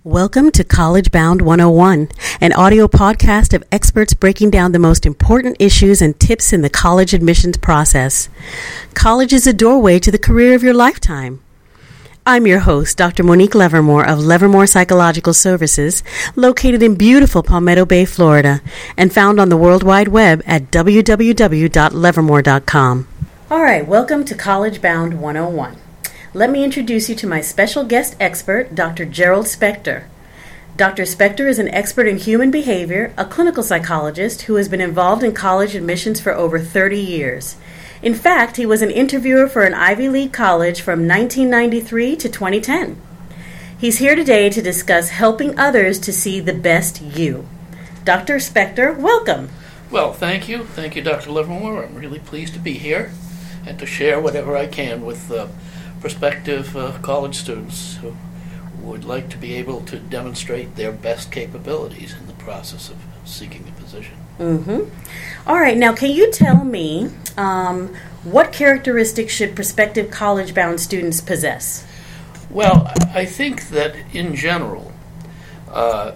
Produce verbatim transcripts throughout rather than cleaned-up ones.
Welcome to College Bound one oh one, an audio podcast of experts breaking down the most important issues and tips in the college admissions process. College is a doorway to the career of your lifetime. I'm your host, Doctor Monique Levermore of Levermore Psychological Services, located in beautiful Palmetto Bay, Florida, and found on the World Wide Web at w w w dot levermore dot com. All right, welcome to College Bound one oh one. Let me introduce you to my special guest expert, Doctor Gerald Spector. Doctor Spector is an expert in human behavior, a clinical psychologist who has been involved in college admissions for over thirty years. In fact, he was an interviewer for an Ivy League college from nineteen ninety-three to twenty ten. He's here today to discuss helping others to see the best you. Doctor Spector, welcome. Well, thank you. Thank you, Doctor Livermore. I'm really pleased to be here and to share whatever I can with uh, prospective uh, college students who would like to be able to demonstrate their best capabilities in the process of seeking a position. Mm-hmm. All right. Now, can you tell me um, what characteristics should prospective college-bound students possess? Well, I think that in general, uh,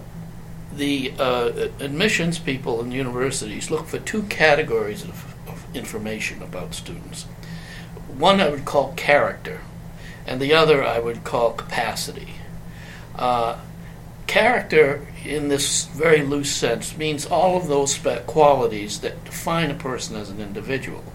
the uh, admissions people in universities look for two categories of, of information about students. One I would call character, and the other I would call capacity. Uh, character, in this very loose sense, means all of those spe- qualities that define a person as an individual.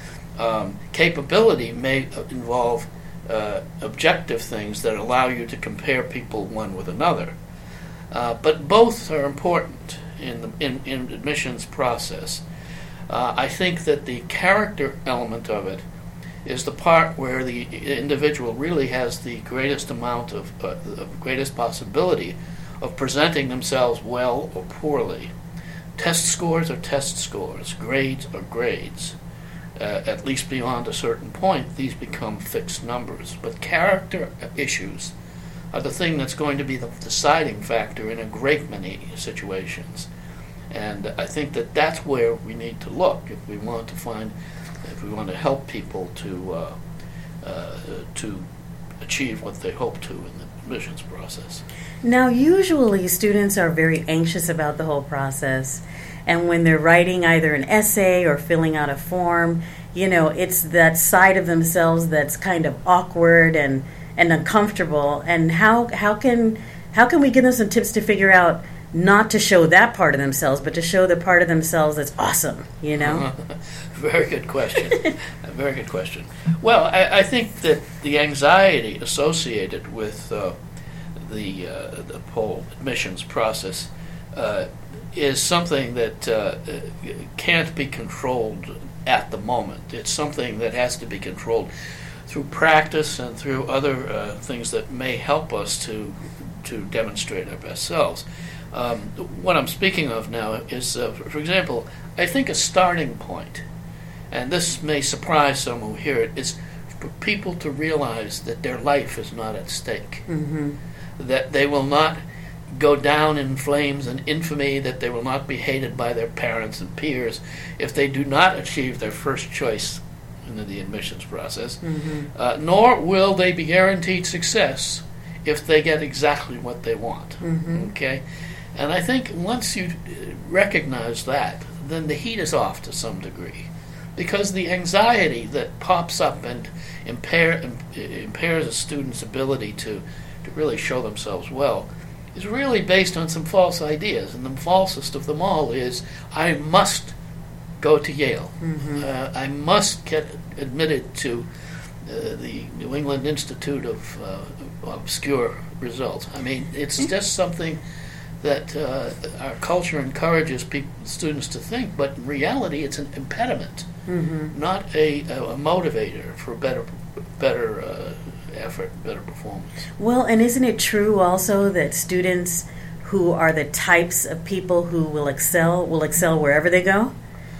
Um, capability may involve uh, objective things that allow you to compare people one with another. Uh, but both are important in the in, in admissions process. Uh, I think that the character element of it is the part where the individual really has the greatest amount of, uh, the greatest possibility of presenting themselves well or poorly. Test scores are test scores, grades are grades. Uh, at least beyond a certain point, these become fixed numbers. But character issues are the thing that's going to be the deciding factor in a great many situations. And I think that that's where we need to look if we want to find if we want to help people to uh, uh, to achieve what they hope to in the admissions process. Now, usually students are very anxious about the whole process, and when they're writing either an essay or filling out a form, you know, it's that side of themselves that's kind of awkward and, and uncomfortable. And how how can how can we give them some tips to figure out not to show that part of themselves, but to show the part of themselves that's awesome, you know? Very good question. A very good question. Well, I, I think that the anxiety associated with uh, the, uh, the whole admissions process uh, is something that uh, can't be controlled at the moment. It's something that has to be controlled through practice and through other uh, things that may help us to to demonstrate our best selves. Um, what I'm speaking of now is, uh, for example, I think a starting point, and this may surprise some who hear it, is for people to realize that their life is not at stake, mm-hmm. that they will not go down in flames and infamy, that they will not be hated by their parents and peers if they do not achieve their first choice in the admissions process, mm-hmm. uh, nor will they be guaranteed success if they get exactly what they want. Mm-hmm. Okay? And I think once you recognize that, then the heat is off to some degree. Because the anxiety that pops up and impair, impairs a student's ability to, to really show themselves well is really based on some false ideas. And the falsest of them all is, I must go to Yale. Mm-hmm. Uh, I must get admitted to uh, the New England Institute of uh, Obscure Results. I mean, it's mm-hmm. just something that uh, our culture encourages people, students to think, but in reality it's an impediment, mm-hmm. not a, a motivator for better better uh, effort, better performance. Well, and isn't it true also that students who are the types of people who will excel will excel wherever they go?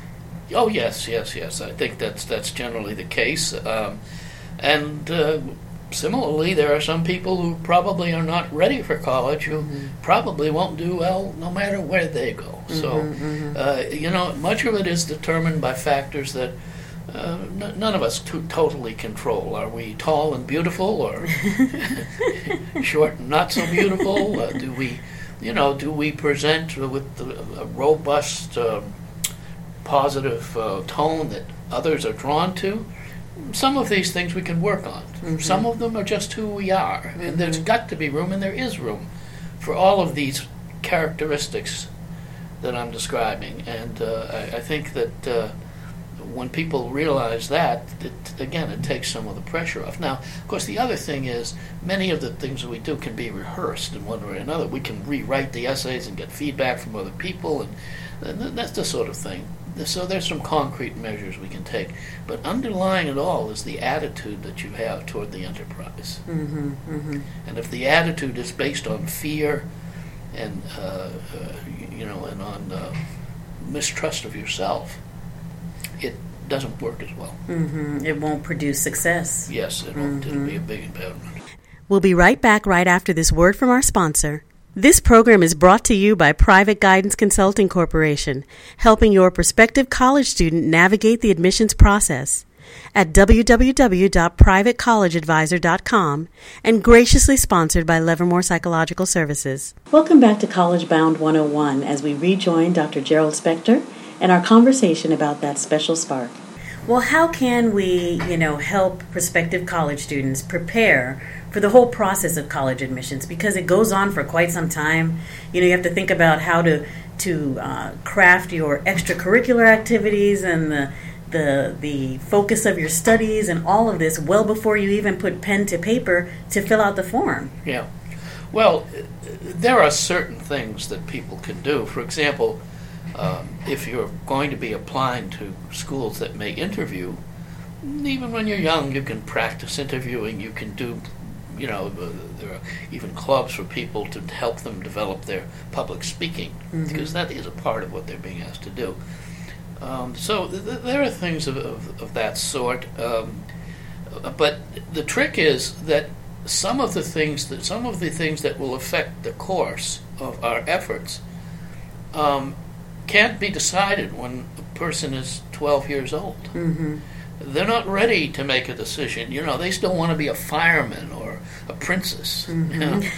Oh, yes, yes, yes. I think that's that's generally the case. Um, and uh, similarly, there are some people who probably are not ready for college who mm-hmm. probably won't do well no matter where they go. Mm-hmm, so, mm-hmm. Uh, you know, much of it is determined by factors that uh, n- none of us to- totally control. Are we tall and beautiful, or short and not so beautiful? Uh, do we, you know, do we present with the, a robust, um, positive uh, tone that others are drawn to? Some of these things we can work on. Mm-hmm. Some of them are just who we are, mm-hmm. and there's got to be room, and there is room for all of these characteristics that I'm describing. And uh, I, I think that uh, when people realize that, it, again, it takes some of the pressure off. Now, of course, the other thing is many of the things that we do can be rehearsed in one way or another. We can rewrite the essays and get feedback from other people, and, and that's the sort of thing. So there's some concrete measures we can take. But underlying it all is the attitude that you have toward the enterprise. Mm-hmm, mm-hmm. And if the attitude is based on fear and, uh, uh, you know, and on uh, mistrust of yourself, it doesn't work as well. Mm-hmm. It won't produce success. Yes, it won't. Mm-hmm. It'll be a big impediment. We'll be right back right after this word from our sponsor. This program is brought to you by Private Guidance Consulting Corporation, helping your prospective college student navigate the admissions process at w w w dot private college advisor dot com and graciously sponsored by Livermore Psychological Services. Welcome back to College Bound one oh one as we rejoin Doctor Gerald Spector and our conversation about that special spark. Well, how can we, you know, help prospective college students prepare for the whole process of college admissions, because it goes on for quite some time? You know, you have to think about how to to uh, craft your extracurricular activities and the the the focus of your studies and all of this well before you even put pen to paper to fill out the form. Yeah. Well, there are certain things that people can do. For example, um, if you're going to be applying to schools that may interview, even when you're young, you can practice interviewing. You can do, you know, there are even clubs for people to help them develop their public speaking, mm-hmm. because that is a part of what they're being asked to do. Um, so th- th- there are things of, of, of that sort. Um, but the trick is that some of the things that some of the things that will affect the course of our efforts um, can't be decided when a person is twelve years old. Mm-hmm. They're not ready to make a decision. You know, they still want to be a fireman or a princess. Mm-hmm.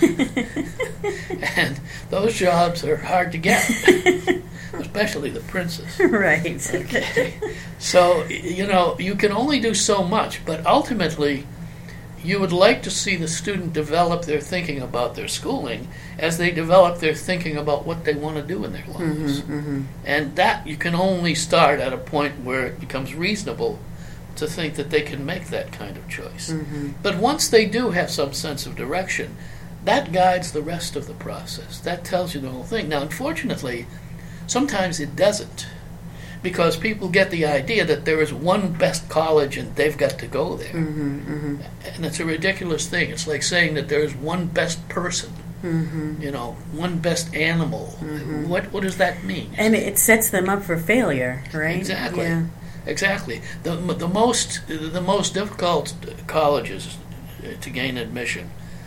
You know? And those jobs are hard to get, especially the princess. Right. Okay. So, you know, you can only do so much, but ultimately you would like to see the student develop their thinking about their schooling as they develop their thinking about what they want to do in their lives. Mm-hmm, mm-hmm. And that you can only start at a point where it becomes reasonable to think that they can make that kind of choice. Mm-hmm. But once they do have some sense of direction, that guides the rest of the process. That tells you the whole thing. Now, unfortunately, sometimes it doesn't, because people get the idea that there is one best college and they've got to go there. Mm-hmm, mm-hmm. And it's a ridiculous thing. It's like saying that there is one best person, mm-hmm. you know, one best animal. Mm-hmm. What what does that mean? And it sets them up for failure, right? Exactly. Yeah. Exactly. The the most the most difficult colleges to gain admission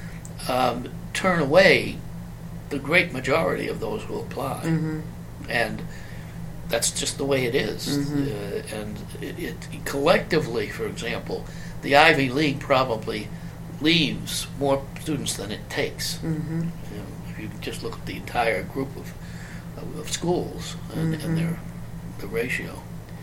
um, turn away the great majority of those who apply, Mm-hmm. and that's just the way it is. Mm-hmm. Uh, and it, it collectively, for example, the Ivy League probably leaves more students than it takes. Mm-hmm. You know, if you just look at the entire group of of, of schools and, Mm-hmm. and their the ratio.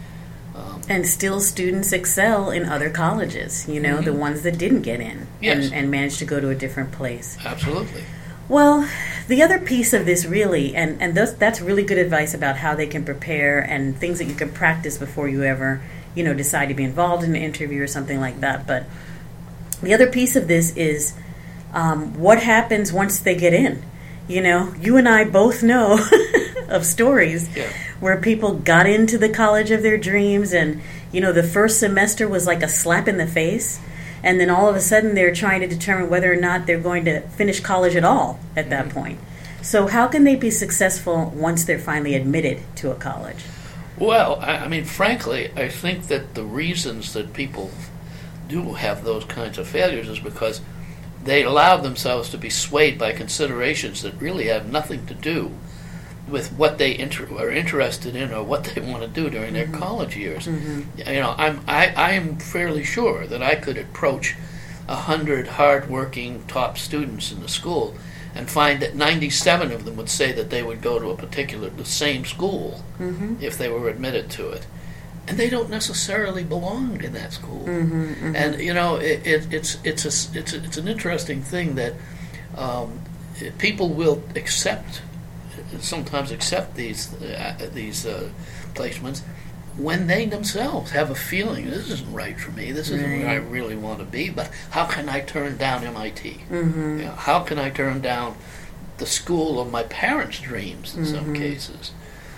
Um, And still students excel in other colleges, you know, mm-hmm. the ones that didn't get in Yes. and, and managed to go to a different place. Absolutely. Well, the other piece of this really, and, and those, that's really good advice about how they can prepare and things that you can practice before you ever, you know, decide to be involved in an interview or something like that. But the other piece of this is um, what happens once they get in. You know, you and I both know of stories Yeah. where people got into the college of their dreams and, you know, the first semester was like a slap in the face. And then all of a sudden they're trying to determine whether or not they're going to finish college at all at that Mm-hmm. point. So how can they be successful once they're finally admitted to a college? Well, I, I mean, frankly, I think that the reasons that people do have those kinds of failures is because they allow themselves to be swayed by considerations that really have nothing to do with what they inter- are interested in or what they want to do during their Mm-hmm. college years. Mm-hmm. You know, I'm I, I am fairly sure that I could approach a hundred hard-working top students in the school and find that ninety-seven of them would say that they would go to a particular the same school Mm-hmm. if they were admitted to it, and they don't necessarily belong in that school. Mm-hmm. Mm-hmm. And you know, it, it, it's it's a, it's a, it's an interesting thing that um, people will accept sometimes accept these uh, these uh, placements when they themselves have a feeling this isn't right for me. This isn't Right. where I really want to be. But how can I turn down M I T? Mm-hmm. You know, how can I turn down the school of my parents' dreams in some Mhm. cases?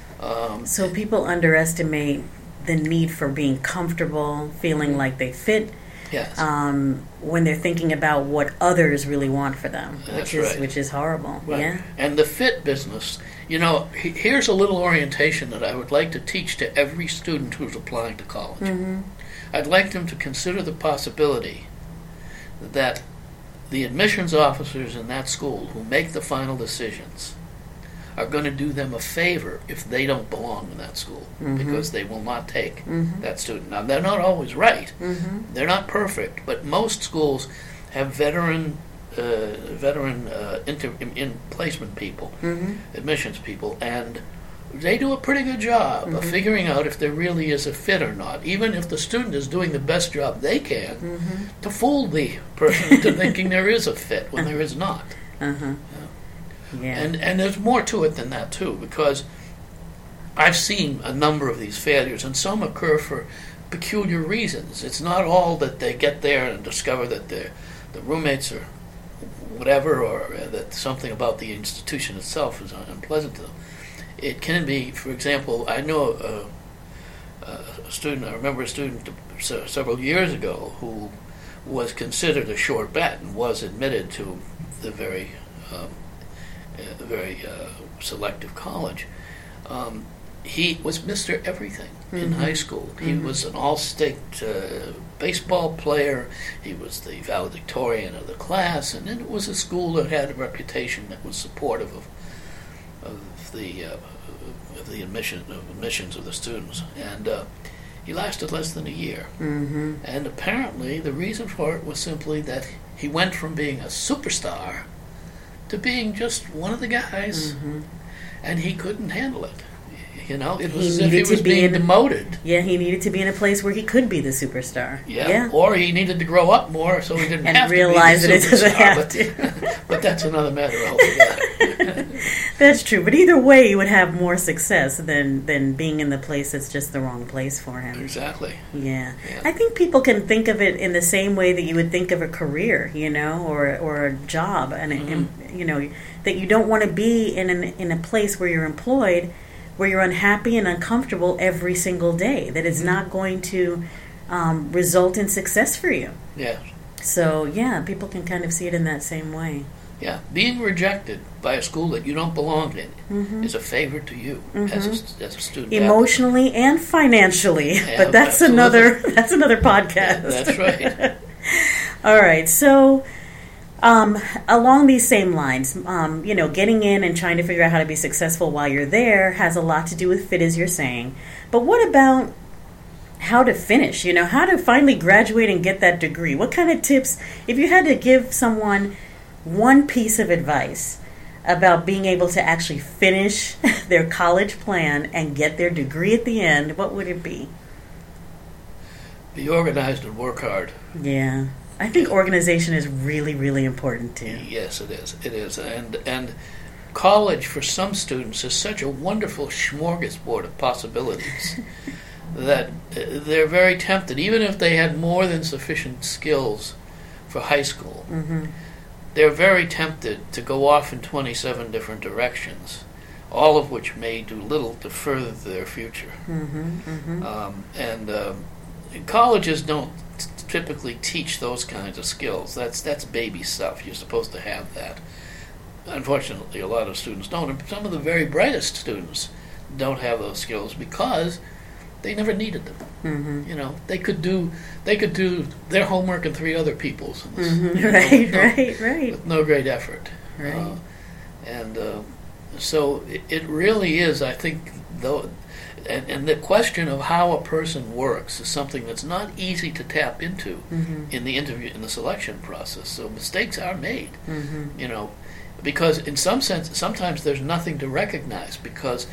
Um, So people underestimate the need for being comfortable, feeling like they fit, yes. um, when they're thinking about what others really want for them, That's which is right. which is horrible. Right. Yeah. And the fit business, you know, he, here's a little orientation that I would like to teach to every student who's applying to college. Mm-hmm. I'd like them to consider the possibility that the admissions officers in that school who make the final decisions are going to do them a favor if they don't belong in that school, Mhm. because they will not take Mhm. that student. Now, they're not always right. Mm-hmm. They're not perfect, but most schools have veteran uh, veteran uh, inter, in, in placement people, Mm-hmm. admissions people, and they do a pretty good job of Mhm. figuring out if there really is a fit or not, even if the student is doing the best job they can Mm-hmm. to fool the person into thinking there is a fit when there is not. Uh-huh. Yeah. And and there's more to it than that too, because I've seen a number of these failures, and some occur for peculiar reasons. It's not all that they get there and discover that their the roommates are whatever, or uh, that something about the institution itself is unpleasant to them. It can be, for example, I know a, a student, I remember a student se- several years ago who was considered a sure bet and was admitted to the very, um, uh, very uh, selective college. Um, he was Mister Everything in Mhm. high school. He Mhm. was an all-state uh, baseball player. He was the valedictorian of the class, and it was a school that had a reputation that was supportive of of the uh, of the admission of admissions of the students. And uh, he lasted less than a year. Mm-hmm. And apparently, the reason for it was simply that he went from being a superstar to being just one of the guys, Mm-hmm. and he couldn't handle it. You know, it He was as if he needed to was be being in a- demoted. Yeah, he needed to be in a place where he could be the superstar. Yeah. Yeah. Or he needed to grow up more so he didn't And have realize to that be it the doesn't superstar. have but, to. but that's another matter altogether. That's true. But either way, he would have more success than, than being in the place that's just the wrong place for him. Exactly. Yeah. Yeah. I think people can think of it in the same way that you would think of a career, you know, or or a job, and, Mhm. and you know that you don't want to be in an, in a place where you're employed, where you're unhappy and uncomfortable every single day. That it's not going to um, result in success for you. Yeah. So yeah, people can kind of see it in that same way. Yeah. Being rejected by a school that you don't belong in Mm-hmm. is a favor to you as, a, as a student. Emotionally and financially, Yeah, but that's absolutely. another that's another podcast. That's right. All right, so um, along these same lines, um, you know, getting in and trying to figure out how to be successful while you're there has a lot to do with fit, as you're saying. But what about how to finish? You know, how to finally graduate and get that degree? What kind of tips, if you had to give someone one piece of advice about being able to actually finish their college plan and get their degree at the end, what would it be? Be organized and work hard. Yeah. I think organization is really, really important too. Yes, it is. It is. And and college for some students is such a wonderful smorgasbord of possibilities that uh, they're very tempted, even if they had more than sufficient skills for high school. Mm-hmm. They're very tempted to go off in twenty-seven different directions, all of which may do little to further their future. Mm-hmm. Mm-hmm. Um, and um, colleges don't t- typically teach those kinds of skills. That's that's baby stuff. You're supposed to have that. Unfortunately, a lot of students don't. And some of the very brightest students don't have those skills because they never needed them. Mm-hmm. You know, they could do they could do their homework and three other people's. Mm-hmm. you know, Right, with no- right, right. With no great effort. Right. Uh, and uh, so it, it really is, I think, though, and, and the question of how a person works is something that's not easy to tap into mm-hmm. in the interview, in the selection process. So mistakes are made, mm-hmm. you know, because in some sense, sometimes there's nothing to recognize because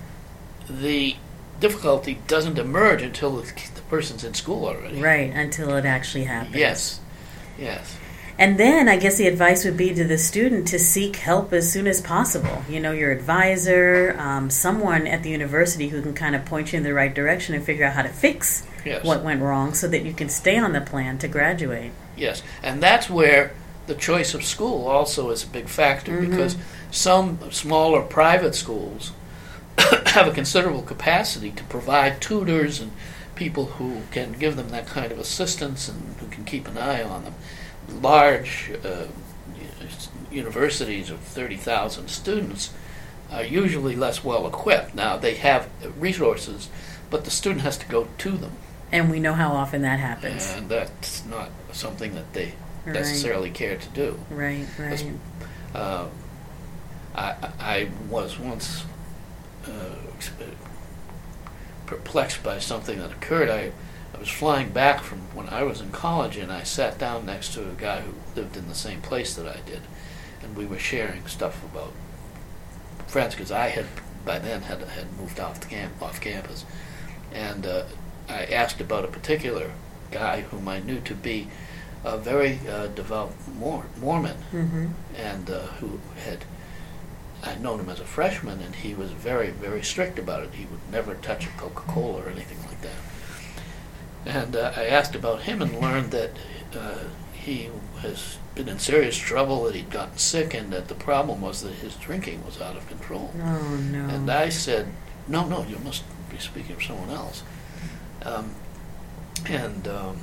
the difficulty doesn't emerge until the, the person's in school already. Right, until it actually happens. Yes, yes. And then I guess the advice would be to the student to seek help as soon as possible. You know, your advisor, um, someone at the university who can kind of point you in the right direction and figure out how to fix yes. what went wrong so that you can stay on the plan to graduate. Yes, and that's where the choice of school also is a big factor mm-hmm. because some smaller private schools have a considerable capacity to provide tutors and people who can give them that kind of assistance and who can keep an eye on them. Large uh, universities of thirty thousand students are usually less well equipped. Now, they have resources, but the student has to go to them. And we know how often that happens. And that's not something that they right. necessarily care to do. Right, right. Uh, I, I was once uh, perplexed by something that occurred. I I was flying back from when I was in college, and I sat down next to a guy who lived in the same place that I did, and we were sharing stuff about friends because I had by then had had moved off the camp off campus, and uh, I asked about a particular guy whom I knew to be a very uh, devout Mor- Mormon, mm-hmm. and uh, who had I'd known him as a freshman, and he was very very strict about it. He would never touch a Coca-Cola or anything like that. And uh, I asked about him and learned that uh, he has been in serious trouble, that he'd gotten sick, and that the problem was that his drinking was out of control. Oh, no. And I said, no, no, you must be speaking of someone else. Um, and um,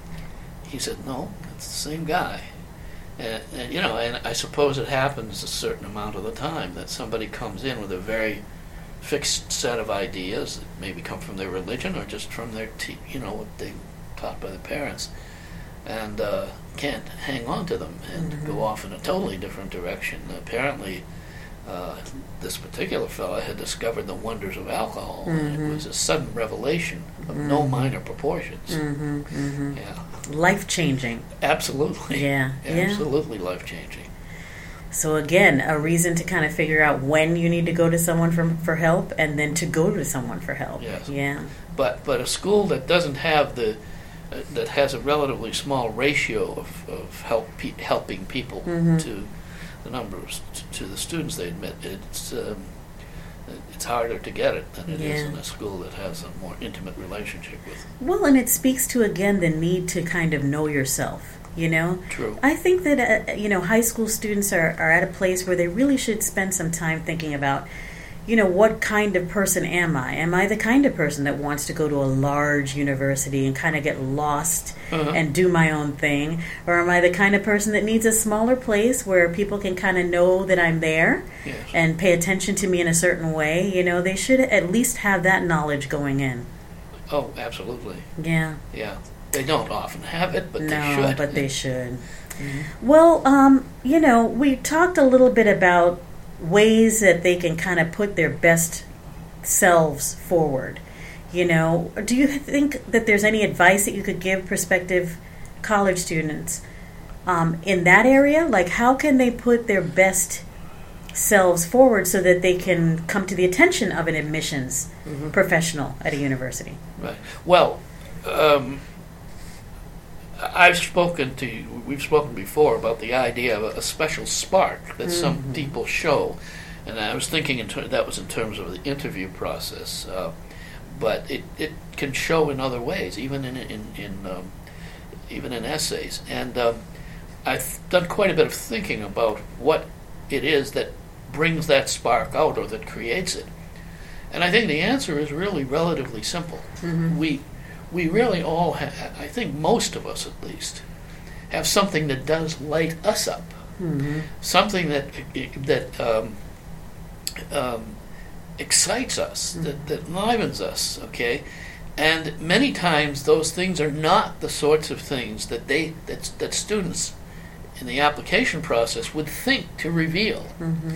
he said, no, it's the same guy. And, and, you know, and I suppose it happens a certain amount of the time that somebody comes in with a very fixed set of ideas that maybe come from their religion or just from their, te- you know, what they taught by the parents, and uh, can't hang on to them and mm-hmm. go off in a totally different direction. Apparently, uh, this particular fellow had discovered the wonders of alcohol, mm-hmm. and it was a sudden revelation of mm-hmm. no minor proportions. Mm-hmm. Mm-hmm. Yeah, life-changing. Absolutely. Yeah, absolutely yeah. life-changing. So again, a reason to kind of figure out when you need to go to someone for for help, and then to go to someone for help. Yes. Yeah. But but a school that doesn't have the uh, that has a relatively small ratio of, of help pe- helping people mm-hmm. to the numbers to the students they admit, it's um, it's harder to get it than it yeah. is in a school that has a more intimate relationship with. Well, and it speaks to again the need to kind of know yourself. You know, True. I think that uh, you know high school students are, are at a place where they really should spend some time thinking about, you know, what kind of person am I? Am I the kind of person that wants to go to a large university and kind of get lost uh-huh. and do my own thing, or am I the kind of person that needs a smaller place where people can kind of know that I'm there yes. and pay attention to me in a certain way? You know, they should at least have that knowledge going in. Oh, absolutely. Yeah. Yeah. They don't often have it, but no, they should. but they should. Mm-hmm. Well, um, you know, we talked a little bit about ways that they can kind of put their best selves forward. You know, do you think that there's any advice that you could give prospective college students um, in that area? Like, how can they put their best selves forward so that they can come to the attention of an admissions mm-hmm. professional at a university? Right. Well, um, I've spoken to you, we've spoken before about the idea of a, a special spark that mm-hmm. some people show, and I was thinking in ter- that was in terms of the interview process, uh, but it, it can show in other ways, even in in, in um, even in essays. And um, I've done quite a bit of thinking about what it is that brings that spark out or that creates it, and I think the answer is really relatively simple. Mm-hmm. We We really all have, I think most of us at least, have something that does light us up. Mm-hmm. Something that that um, um, excites us, mm-hmm. that, that enlivens us, okay? And many times those things are not the sorts of things that they that, that students in the application process would think to reveal. Mm-hmm.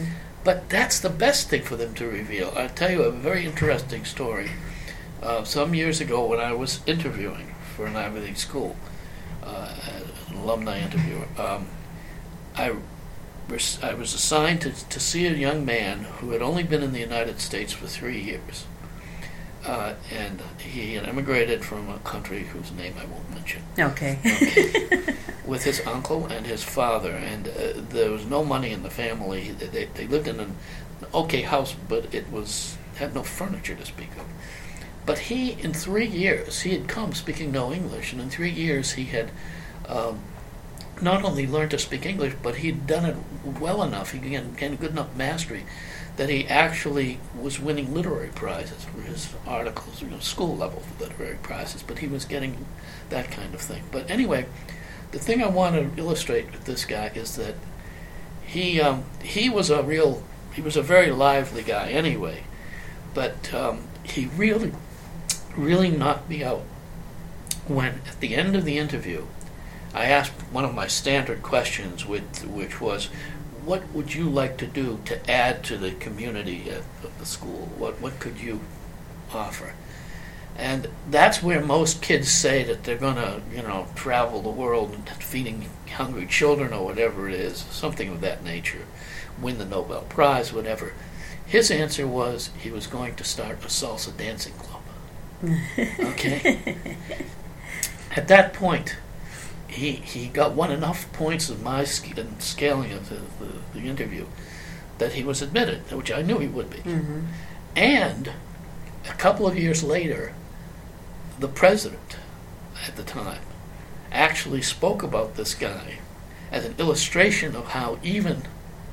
But that's the best thing for them to reveal. I'll tell you a very interesting story. Uh, some years ago when I was interviewing for an Ivy League school, uh, an alumni interviewer, um, I, res- I was assigned to, to see a young man who had only been in the United States for three years. Uh, and he had immigrated from a country whose name I won't mention. Okay. okay. With his uncle and his father, and uh, there was no money in the family. They, they lived in an okay house, but it was had no furniture to speak of. But he, in three years, he had come speaking no English, and in three years he had um, not only learned to speak English, but he'd done it well enough. He gained, gained good enough mastery that he actually was winning literary prizes for his articles, you know, school level literary prizes, but he was getting that kind of thing. But anyway, the thing I want to illustrate with this guy is that he um, he was a real, he was a very lively guy anyway, but um, he really, really knocked me out when at the end of the interview, I asked one of my standard questions, with, which was, what would you like to do to add to the community at, of the school? What what could you offer? And that's where most kids say that they're going to, you know, travel the world and feeding hungry children or whatever it is, something of that nature, win the Nobel Prize, whatever. His answer was he was going to start a salsa dancing club. Okay? At that point, He he got won enough points in my sc- in scaling of the, the, the interview that he was admitted, which I knew he would be. Mm-hmm. And a couple of years later, the president at the time actually spoke about this guy as an illustration of how even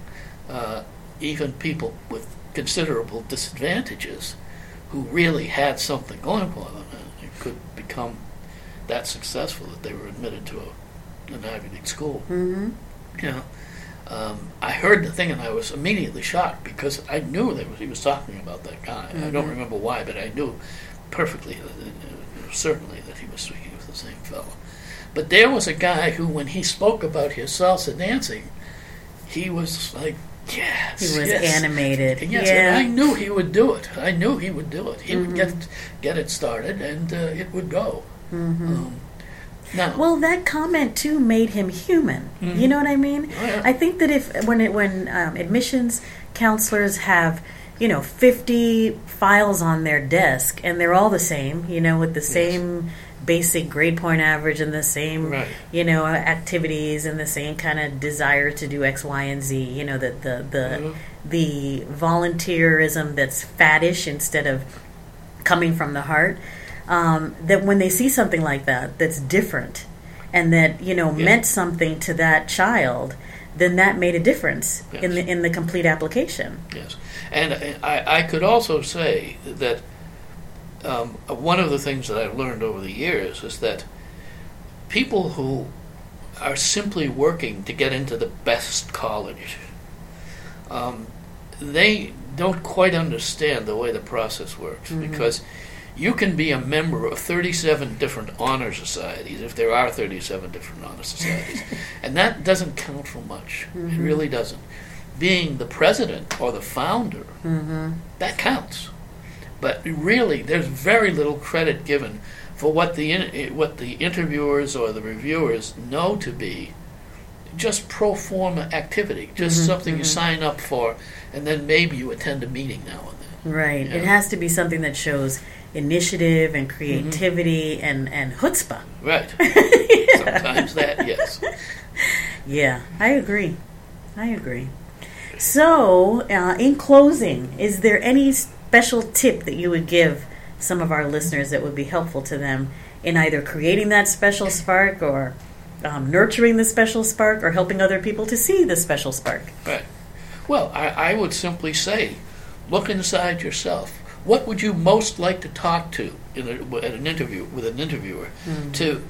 uh, even people with considerable disadvantages who really had something going for them uh, could become that successful that they were admitted to a, an Ivy League school. Mm-hmm. You know, um, I heard the thing and I was immediately shocked because I knew that he was talking about that guy. Mm-hmm. I don't remember why, but I knew perfectly, uh, certainly, that he was speaking of the same fellow. But there was a guy who, when he spoke about his salsa dancing, he was like, yes, he was yes. animated. Yes, yeah. and I knew he would do it. I knew he would do it. He mm-hmm. would get get it started, and uh, it would go. Mm-hmm. Um, now, well, that comment too made him human. Mm-hmm. You know what I mean? Oh, yeah. I think that if when it, when um, admissions counselors have, you know, fifty files on their desk and they're all the same, you know, with the same yes. basic grade point average and the same, right. you know, activities and the same kind of desire to do X, Y, and Z. You know, the the the, mm-hmm. the volunteerism that's faddish instead of coming from the heart. Um, that when they see something like that that's different and that, you know, yeah. meant something to that child, then that made a difference yes. in the in the complete application. Yes. And I, I could also say that um, one of the things that I've learned over the years is that people who are simply working to get into the best college, um, they don't quite understand the way the process works mm-hmm. because you can be a member of thirty-seven different honor societies, if there are thirty-seven different honor societies, and that doesn't count for much. Mm-hmm. It really doesn't. Being the president or the founder, mm-hmm. that counts. But really, there's very little credit given for what the in, what the interviewers or the reviewers know to be just pro forma activity, just mm-hmm. something mm-hmm. you sign up for, and then maybe you attend a meeting now and then. Right. You know? It has to be something that shows initiative and creativity mm-hmm. and, and chutzpah. Right. yeah. Sometimes that, yes. Yeah, I agree. I agree. So, uh, in closing, is there any special tip that you would give some of our listeners that would be helpful to them in either creating that special spark or um, nurturing the special spark or helping other people to see the special spark? Right. Well, I, I would simply say, look inside yourself. What would you most like to talk to in a, at an interview with an interviewer mm-hmm. to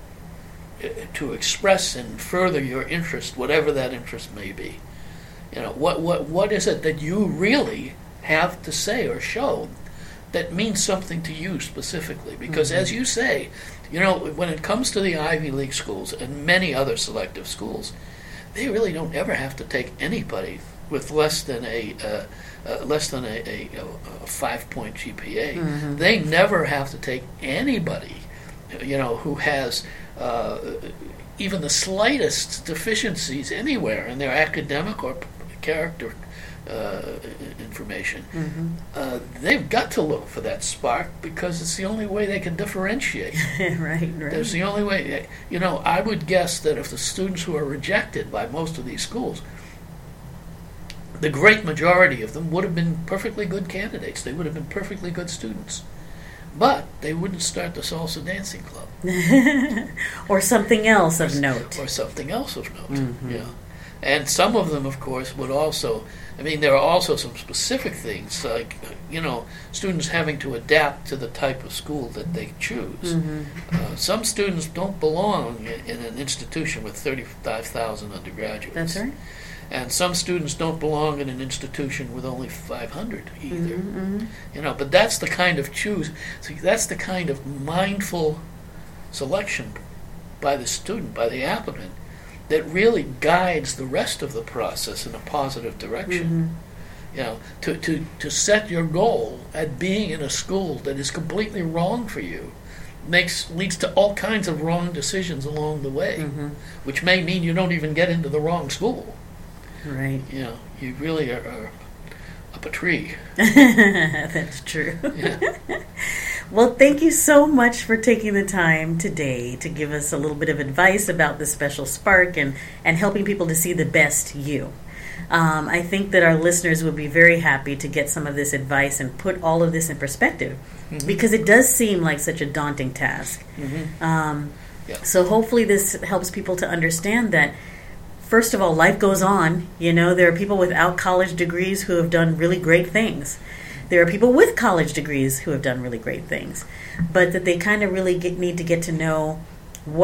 uh, to express and further your interest, whatever that interest may be? You know, what what what is it that you really have to say or show that means something to you specifically? Because mm-hmm. as you say, you know, when it comes to the Ivy League schools and many other selective schools, they really don't ever have to take anybody with less than a uh, uh, less than a, a, a five-point G P A, Mm-hmm. they never have to take anybody, you know, who has uh, even the slightest deficiencies anywhere in their academic or p- character uh, information. Mm-hmm. Uh, they've got to look for that spark because it's the only way they can differentiate. right, right. There's the only way. You know, I would guess that if the students who are rejected by most of these schools, the great majority of them would have been perfectly good candidates. They would have been perfectly good students. But they wouldn't start the salsa dancing club. or something else of note. Or something else of note, Mhm. yeah. And some of them, of course, would also, I mean, there are also some specific things, like, you know, students having to adapt to the type of school that they choose. Mhm. Uh, some students don't belong in, in an institution with thirty-five thousand undergraduates. That's right. And some students don't belong in an institution with only five hundred either. Mm-hmm. You know, but that's the kind of choose. See, that's the kind of mindful selection by the student, by the applicant, that really guides the rest of the process in a positive direction. Mm-hmm. You know, to, to, to set your goal at being in a school that is completely wrong for you makes leads to all kinds of wrong decisions along the way, Mm-hmm. which may mean you don't even get into the wrong school. Right. You know, you really are, are up a tree. That's true. Yeah. Well, thank you so much for taking the time today to give us a little bit of advice about the Special Spark and, and helping people to see the best you. Um, I think that our listeners would be very happy to get some of this advice and put all of this in perspective, Mhm. because it does seem like such a daunting task. Mm-hmm. Um, Yeah. So hopefully this helps people to understand that, first of all, life goes on. You know, there are people without college degrees who have done really great things. There are people with college degrees who have done really great things. But that they kind of really get, need to get to know